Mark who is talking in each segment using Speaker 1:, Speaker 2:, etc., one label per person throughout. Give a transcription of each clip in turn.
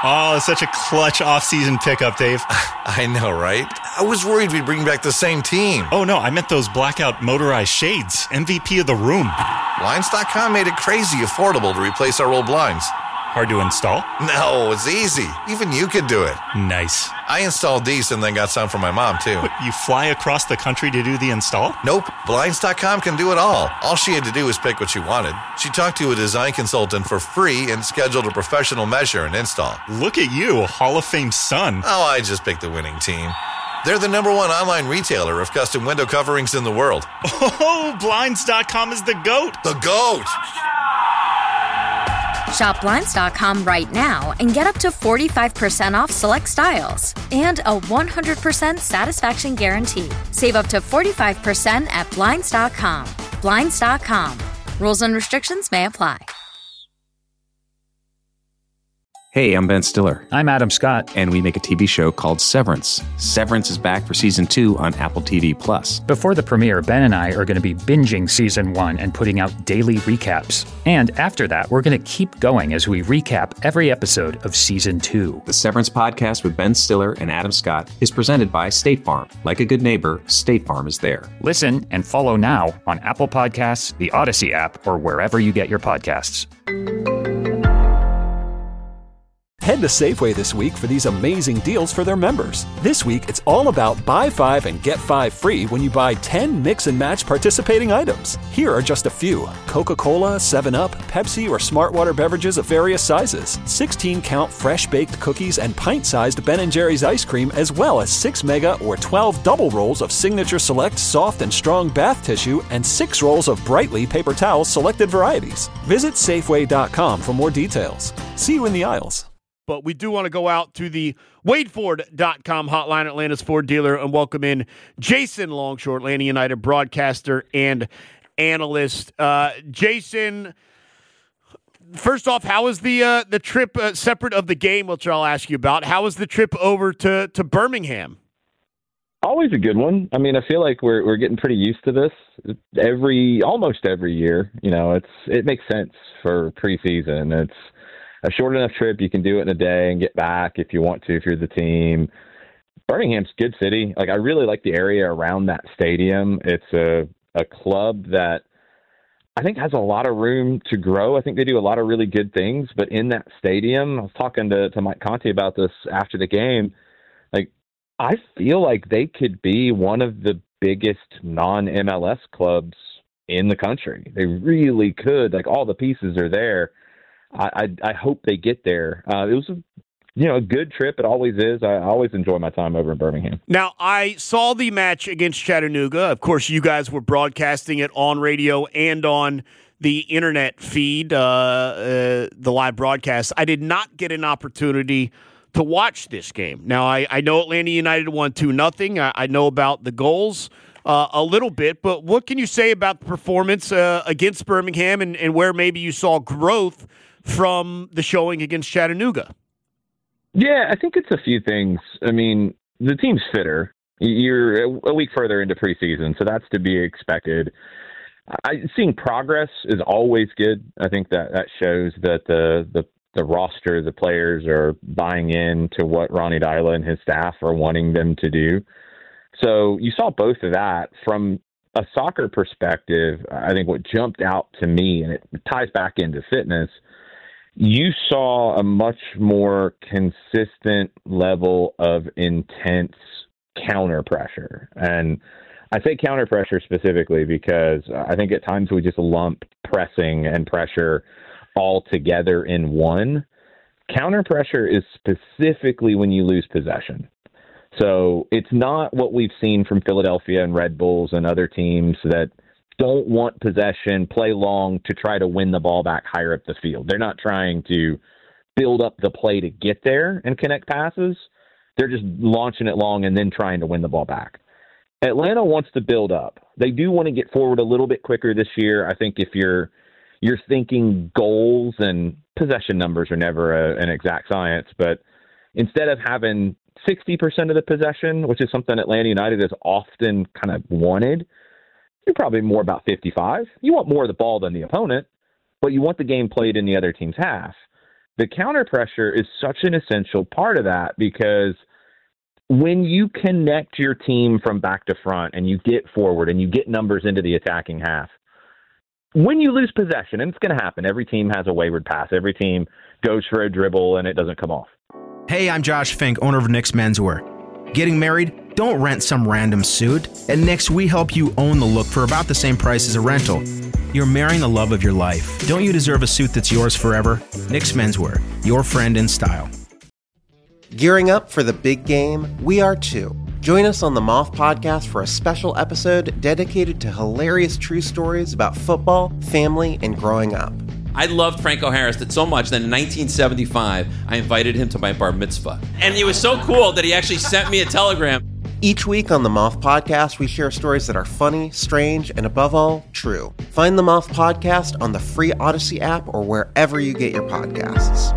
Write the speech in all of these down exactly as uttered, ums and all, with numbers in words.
Speaker 1: Oh, such a clutch off-season pickup, Dave.
Speaker 2: I know, right? I was worried we'd bring back the same team.
Speaker 1: Oh, no, I meant those blackout motorized shades. M V P of the room.
Speaker 2: Blinds dot com made it crazy affordable to replace our old blinds.
Speaker 1: Hard to install?
Speaker 2: No, it's easy. Even you could do it.
Speaker 1: Nice.
Speaker 2: I installed these and then got some for my mom, too.
Speaker 1: What, you fly across the country to do the install?
Speaker 2: Nope. Blinds dot com can do it all. All she had to do was pick what she wanted. She talked to a design consultant for free and scheduled a professional measure and install.
Speaker 1: Look at you, Hall of Fame son.
Speaker 2: Oh, I just picked the winning team. They're the number one online retailer of custom window coverings in the world.
Speaker 1: Oh, Blinds dot com is the GOAT.
Speaker 2: The GOAT!
Speaker 3: Shop Blinds dot com right now and get up to forty-five percent off select styles and a one hundred percent satisfaction guarantee. Save up to forty-five percent at Blinds dot com. Blinds dot com. Rules and restrictions may apply.
Speaker 4: Hey, I'm Ben Stiller.
Speaker 5: I'm Adam Scott.
Speaker 4: And we make a T V show called Severance. Severance is back for season two on Apple T V Plus.
Speaker 5: Before the premiere, Ben and I are going to be binging season one and putting out daily recaps. And after that, we're going to keep going as we recap every episode of season two.
Speaker 4: The Severance podcast with Ben Stiller and Adam Scott is presented by State Farm. Like a good neighbor, State Farm is there.
Speaker 5: Listen and follow now on Apple Podcasts, the Odyssey app, or wherever you get your podcasts.
Speaker 6: Head to Safeway this week for these amazing deals for their members. This week, it's all about buy five and get five free when you buy ten mix and match participating items. Here are just a few: Coca-Cola, seven up, Pepsi, or Smartwater beverages of various sizes, sixteen count fresh baked cookies and pint-sized Ben and Jerry's ice cream, as well as six mega or twelve double rolls of Signature Select soft and strong bath tissue and six rolls of Brightly paper towels selected varieties. Visit Safeway dot com for more details. See you in the aisles.
Speaker 7: But we do want to go out to the Wade Ford dot com hotline, Atlanta's Ford dealer, and welcome in Jason Longshore, Atlanta United broadcaster and analyst. Uh, Jason, first off, how was the uh, the trip, uh, separate of the game, which I'll ask you about, how was the trip over to, to Birmingham?
Speaker 8: Always a good one. I mean, I feel like we're we're getting pretty used to this every almost every year. You know, it's it makes sense for preseason. It's a short enough trip. You can do it in a day and get back if you want to, if you're the team. Birmingham's a good city. Like, I really like the area around that stadium. It's a, a club that I think has a lot of room to grow. I think they do a lot of really good things, but in that stadium, I was talking to, to Mike Conte about this after the game. Like, I feel like they could be one of the biggest non-M L S clubs in the country. They really could. Like, all the pieces are there. I, I, I hope they get there. Uh, it was, a, you know, a good trip. It always is. I always enjoy my time over in Birmingham.
Speaker 7: Now, I saw the match against Chattanooga. Of course, you guys were broadcasting it on radio and on the internet feed, uh, uh, the live broadcast. I did not get an opportunity to watch this game. Now, I, I know Atlanta United won two nothing. I, I know about the goals uh, a little bit, but what can you say about the performance uh, against Birmingham and, and where maybe you saw growth from the showing against Chattanooga?
Speaker 8: Yeah, I think it's a few things. I mean, the team's fitter. You're a week further into preseason, so that's to be expected. I, seeing progress is always good. I think that, that shows that the, the the roster, the players are buying in to what Ronnie Dyla and his staff are wanting them to do. So you saw both of that. From a soccer perspective, I think what jumped out to me, and it ties back into fitness, you saw a much more consistent level of intense counter pressure. And I say counter pressure specifically because I think at times we just lump pressing and pressure all together in one. Counter pressure is specifically when you lose possession. So it's not what we've seen from Philadelphia and Red Bulls and other teams that don't want possession, play long to try to win the ball back higher up the field. They're not trying to build up the play to get there and connect passes. They're just launching it long and then trying to win the ball back. Atlanta wants to build up. They do want to get forward a little bit quicker this year. I think if you're you're thinking goals, and possession numbers are never a, an exact science, but instead of having sixty percent of the possession, which is something Atlanta United has often kind of wanted, you're probably more about fifty-five. You want more of the ball than the opponent, but you want the game played in the other team's half. the counter pressure is such an essential part of that, because when you connect your team from back to front and you get forward and you get numbers into the attacking half, when you lose possession, and it's going to happen, every team has a wayward pass. Every team goes for a dribble and it doesn't come off.
Speaker 9: Hey, I'm Josh Fink, owner of Nick's Menswear. Getting married? Don't rent some random suit. At Nick's, we help you own the look for about the same price as a rental. You're marrying the love of your life. Don't you deserve a suit that's yours forever? Nick's Menswear, your friend in style.
Speaker 10: Gearing up for the big game? We are too. Join us on the Moth Podcast for a special episode dedicated to hilarious true stories about football, family, and growing up.
Speaker 11: I loved Franco Harris so much that in nineteen seventy-five, I invited him to my bar mitzvah. And it was so cool that he actually sent me a telegram.
Speaker 10: Each week on the Moth Podcast, we share stories that are funny, strange, and above all, true. Find the Moth Podcast on the free Odyssey app or wherever you get your podcasts.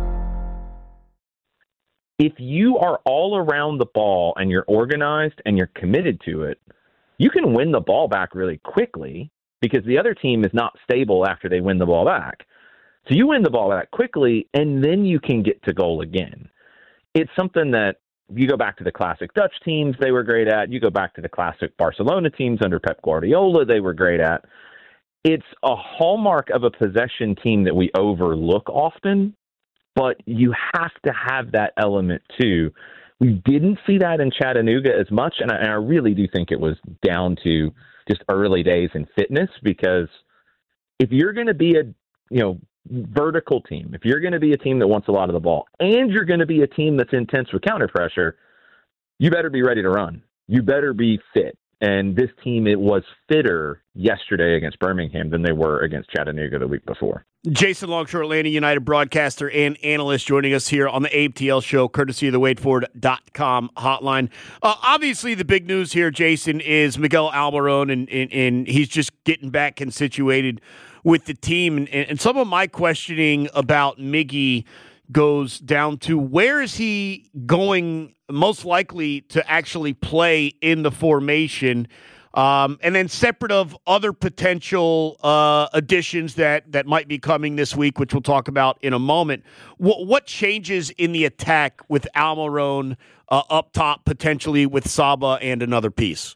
Speaker 8: If you are all around the ball and you're organized and you're committed to it, you can win the ball back really quickly because the other team is not stable after they win the ball back. So you win the ball back quickly, and then you can get to goal again. It's something that you go back to the classic Dutch teams they were great at. You go back to the classic Barcelona teams under Pep Guardiola they were great at. It's a hallmark of a possession team that we overlook often, but you have to have that element too. We didn't see that in Chattanooga as much, and I, and I really do think it was down to just early days in fitness, because if you're going to be a, you know, vertical team, if you're going to be a team that wants a lot of the ball, and you're going to be a team that's intense with counter pressure, you better be ready to run. You better be fit. And this team, it was fitter yesterday against Birmingham than they were against Chattanooga the week before.
Speaker 7: Jason Longshore, Atlanta United broadcaster and analyst, joining us here on the Abe T L Show, courtesy of the Wade Ford dot com hotline. Uh, obviously, the big news here, Jason, is Miguel Almiron, and, and, and he's just getting back and situated with the team. And, and some of my questioning about Miggy goes down to, where is he going most likely to actually play in the formation? Um, and then separate of other potential uh, additions that, that might be coming this week, which we'll talk about in a moment, what, what changes in the attack with Almiron uh, up top, potentially with Saba and another piece?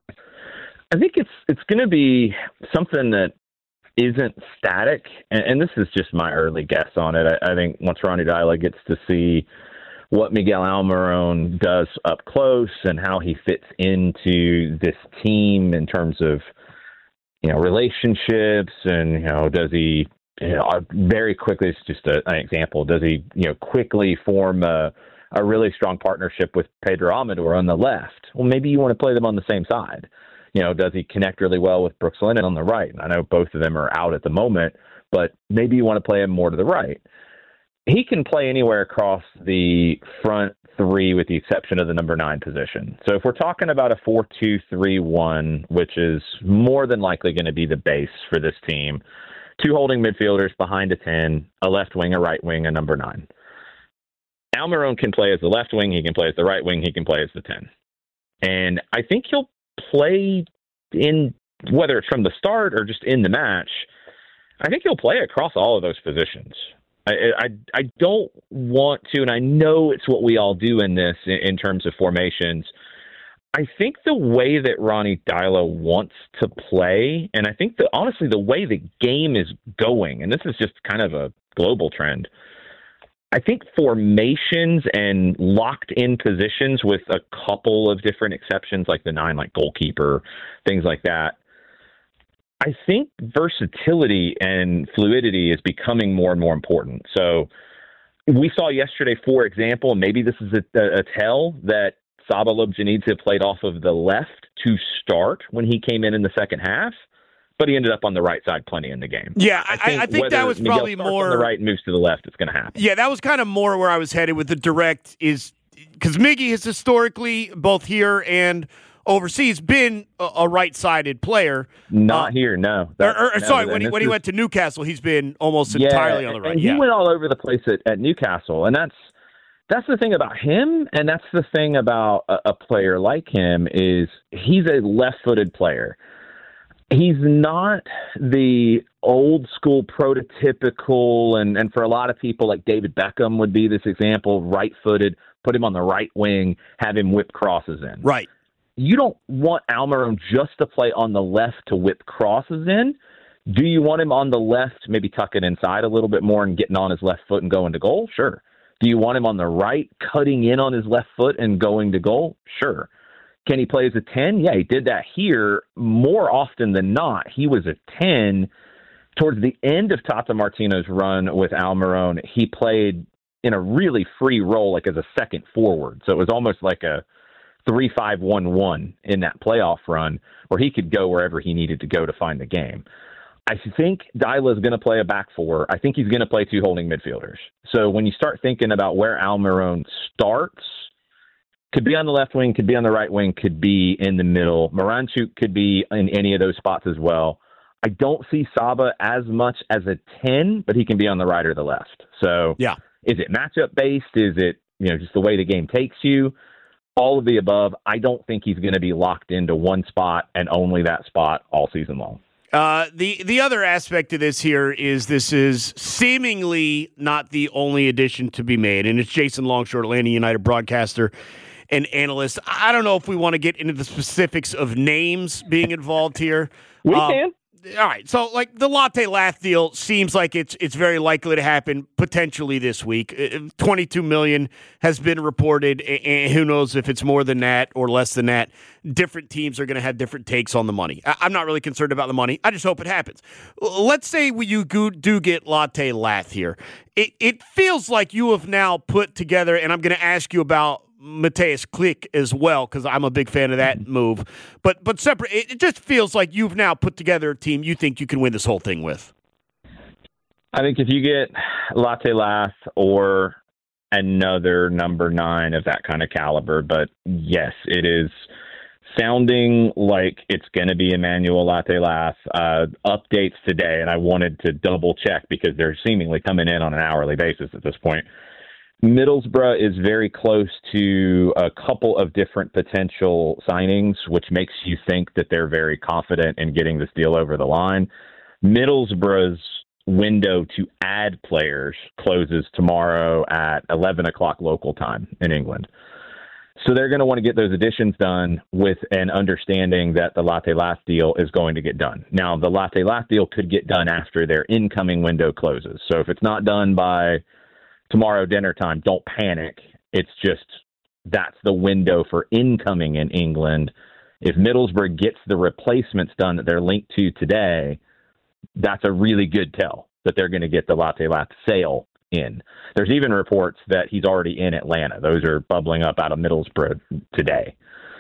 Speaker 8: I think it's it's going to be something that isn't static, and, and this is just my early guess on it. I, I think once Ronny Deila gets to see what Miguel Almiron does up close and how he fits into this team in terms of, you know, relationships, and, you know, does he, you know, very quickly, it's just a, an example, does he, you know, quickly form a, a really strong partnership with Pedro Amador on the left? Well, maybe you want to play them on the same side. You know, does he connect really well with Brooks Lennon on the right? And I know both of them are out at the moment, but maybe you want to play him more to the right. He can play anywhere across the front three with the exception of the number nine position. So if we're talking about a four two three one, which is more than likely going to be the base for this team, two holding midfielders behind a ten, a left wing, a right wing, a number nine. Almiron can play as the left wing, he can play as the right wing, he can play as the ten. And I think he'll play in, whether it's from the start or just in the match, I think he'll play across all of those positions. I, I I don't want to, and I know it's what we all do in this in, in terms of formations. I think the way that Ronny Deila wants to play, and I think that honestly the way the game is going, and this is just kind of a global trend, I think formations and locked in positions with a couple of different exceptions, like the nine, like goalkeeper, things like that, I think versatility and fluidity is becoming more and more important. So we saw yesterday, for example, maybe this is a, a tell that Saba Lobjanidze played off of the left to start when he came in in the second half, but he ended up on the right side plenty in the game.
Speaker 7: Yeah, I think, I, I think that was
Speaker 8: Miguel
Speaker 7: probably more
Speaker 8: on the right and moves to the left, it's going to happen.
Speaker 7: Yeah, that was kind of more where I was headed with the direct, is because Miggy has historically, both here and overseas, been a, a right-sided player.
Speaker 8: Not
Speaker 7: uh,
Speaker 8: here, no. That,
Speaker 7: or, or,
Speaker 8: no
Speaker 7: sorry, when he when
Speaker 8: is,
Speaker 7: he went to Newcastle, he's been almost
Speaker 8: yeah,
Speaker 7: entirely on the right.
Speaker 8: And
Speaker 7: yeah.
Speaker 8: he went all over the place at, at Newcastle, and that's that's the thing about him, and that's the thing about a, a player like him, is he's a left-footed player. He's not the old school prototypical, and, and for a lot of people, like David Beckham would be this example, right-footed, put him on the right wing, have him whip crosses in.
Speaker 7: Right.
Speaker 8: You don't want Almiron just to play on the left to whip crosses in. Do you want him on the left, maybe tuck it inside a little bit more and getting on his left foot and going to goal? Sure. Do you want him on the right, cutting in on his left foot and going to goal? Sure. Can he play as a ten? Yeah, he did that here more often than not. He was a ten. Towards the end of Tata Martino's run with Almiron, he played in a really free role, like as a second forward. So it was almost like a three five one one in that playoff run where he could go wherever he needed to go to find the game. I think Dyla is going to play a back four. I think he's going to play two holding midfielders. So when you start thinking about where Almiron starts, could be on the left wing, could be on the right wing, could be in the middle. Miranchuk could be in any of those spots as well. I don't see Saba as much as a ten, but he can be on the right or the left. So
Speaker 7: yeah.
Speaker 8: Is it matchup based? Is it, you know, just the way the game takes you? All of the above. I don't think he's going to be locked into one spot and only that spot all season long.
Speaker 7: Uh, the the other aspect of this here is this is seemingly not the only addition to be made, and it's Jason Longshore, Atlanta United broadcaster and analyst. I don't know if we want to get into the specifics of names being involved here.
Speaker 8: We
Speaker 7: um,
Speaker 8: can.
Speaker 7: All right, so like the Latte Lath deal seems like it's it's very likely to happen potentially this week. twenty-two million dollars has been reported, and who knows if it's more than that or less than that. Different teams are going to have different takes on the money. I'm not really concerned about the money. I just hope it happens. Let's say you do get Latte Lath here. It, it feels like you have now put together, and I'm going to ask you about Mateusz Klich as well, because I'm a big fan of that move. But but separate, it just feels like you've now put together a team you think you can win this whole thing with.
Speaker 8: I think if you get Latte Lath or another number nine of that kind of caliber, but yes, it is sounding like it's going to be Emmanuel Latte Lath. Uh, updates today, and I wanted to double check because they're seemingly coming in on an hourly basis at this point. Middlesbrough is very close to a couple of different potential signings, which makes you think that they're very confident in getting this deal over the line. Middlesbrough's window to add players closes tomorrow at eleven o'clock local time in England. So they're going to want to get those additions done with an understanding that the Latte Lath deal is going to get done. Now, the Latte Lath deal could get done after their incoming window closes. So if it's not done by tomorrow dinner time, don't panic. It's just that's the window for incoming in England. If Middlesbrough gets the replacements done that they're linked to today, that's a really good tell that they're going to get the Latte Lath sale in. There's even reports that he's already in Atlanta. Those are bubbling up out of Middlesbrough today.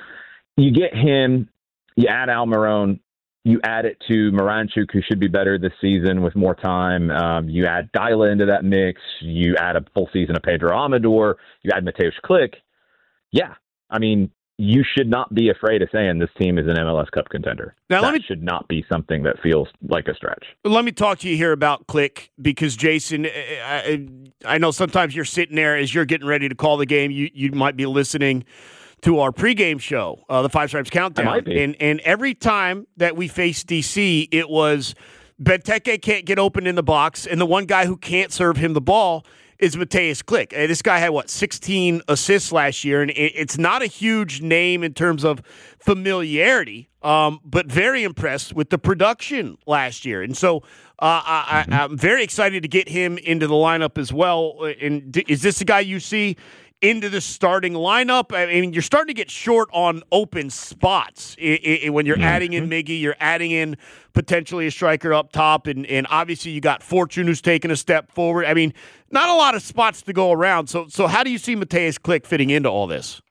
Speaker 8: You get him, you add Almiron, you add it to Miranchuk, who should be better this season with more time. Um, you add Dyla into that mix. You add a full season of Pedro Amador. You add Mateusz Klich. Yeah, I mean, you should not be afraid of saying this team is an M L S Cup contender.
Speaker 7: Now,
Speaker 8: that
Speaker 7: let me,
Speaker 8: should not be something that feels like a stretch.
Speaker 7: Let me talk to you here about Klich, because, Jason, I, I know sometimes you're sitting there as you're getting ready to call the game. You, you might be listening to our pregame show, uh, the Five Stripes Countdown. And and every time that we faced D C, it was Benteke can't get open in the box, and the one guy who can't serve him the ball is Mateusz Klich. Uh, this guy had, what, sixteen assists last year, and it, it's not a huge name in terms of familiarity, um, but very impressed with the production last year. And so uh, I, I, I'm very excited to get him into the lineup as well. And d- is this the guy you see into the starting lineup? I mean, you're starting to get short on open spots I- I- when you're mm-hmm. adding in Miggy, you're adding in potentially a striker up top, and, and obviously you got Fortune who's taken a step forward. I mean, not a lot of spots to go around. So, so how do you see Mateusz Klich fitting into all this?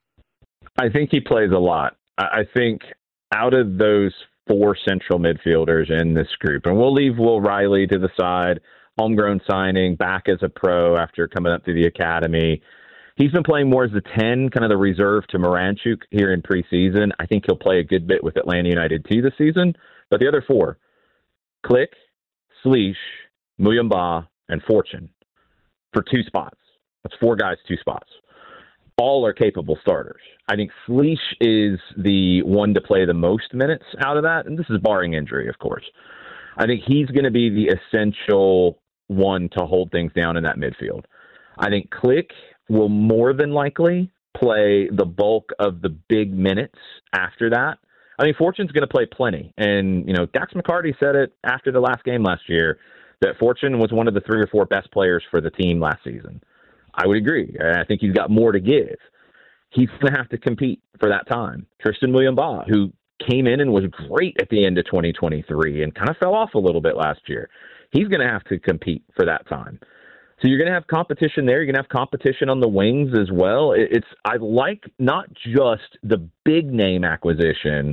Speaker 8: I think he plays a lot. I think out of those four central midfielders in this group, and we'll leave Will Riley to the side, homegrown signing, back as a pro after coming up through the academy. He's been playing more as a ten, kind of the reserve to Miranchuk here in preseason. I think he'll play a good bit with Atlanta United too this season. But the other four, Klich, Slish, Muyumba, and Fortune for two spots. That's four guys, two spots. all are capable starters. I think Slish is the one to play the most minutes out of that, and this is barring injury, of course. I think he's going to be the essential one to hold things down in that midfield. I think Click will more than likely play the bulk of the big minutes after that. I mean, Fortune's going to play plenty. And, you know, Dax McCarty said it after the last game last year that Fortune was one of the three or four best players for the team last season. I would agree. I think he's got more to give. He's going to have to compete for that time. Tristan Williams-Baugh, who came in and was great at the end of twenty twenty-three and kind of fell off a little bit last year. He's going to have to compete for that time. So you're going to have competition there. You're going to have competition on the wings as well. It's I like not just the big name acquisitions.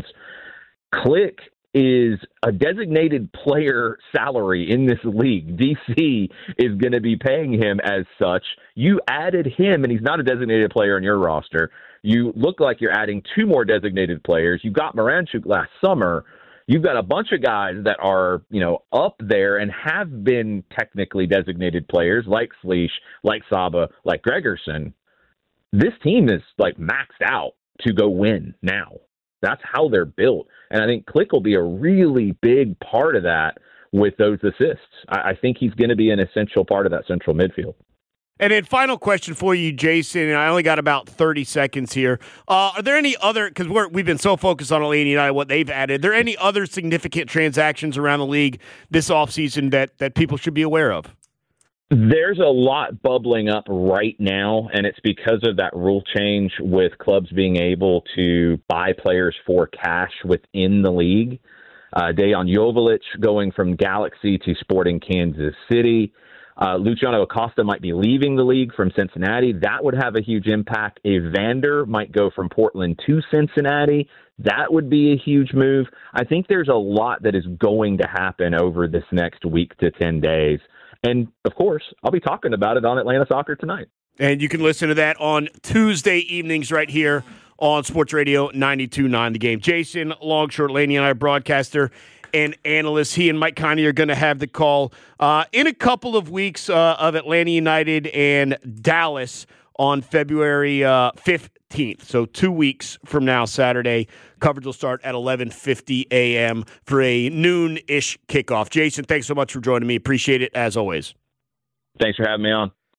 Speaker 8: Click is a designated player salary in this league. D C is going to be paying him as such. You added him, and he's not a designated player on your roster. You look like you're adding two more designated players. You got Moranchuk last summer. You've got a bunch of guys that are, you know, up there and have been technically designated players like Slish, like Saba, like Gregerson. This team is like maxed out to go win now. That's how they're built. And I think Click will be a really big part of that with those assists. I, I think he's going to be an essential part of that central midfield.
Speaker 7: And then final question for you, Jason, and I only got about thirty seconds here. Uh, are there any other, because we're we've been so focused on Atlanta United, what they've added, are there any other significant transactions around the league this offseason that, that people should be aware of?
Speaker 8: There's a lot bubbling up right now, and it's because of that rule change with clubs being able to buy players for cash within the league. Uh, Dejan Joveljic going from Galaxy to Sporting Kansas City. Uh, Luciano Acosta might be leaving the league from Cincinnati. That would have a huge impact. Evander might go from Portland to Cincinnati. That would be a huge move. I think there's a lot that is going to happen over this next week to ten days. And, of course, I'll be talking about it on Atlanta Soccer Tonight.
Speaker 7: And you can listen to that on Tuesday evenings right here on Sports Radio ninety-two point nine The Game. Jason Longshore, Atlanta United broadcaster and analyst. He and Mike Connie are going to have the call uh, in a couple of weeks uh, of Atlanta United and Dallas on February uh, fifteenth. So two weeks from now, Saturday. Coverage will start at eleven fifty a.m. for a noon-ish kickoff. Jason, thanks so much for joining me. Appreciate it, as always.
Speaker 8: Thanks for having me on.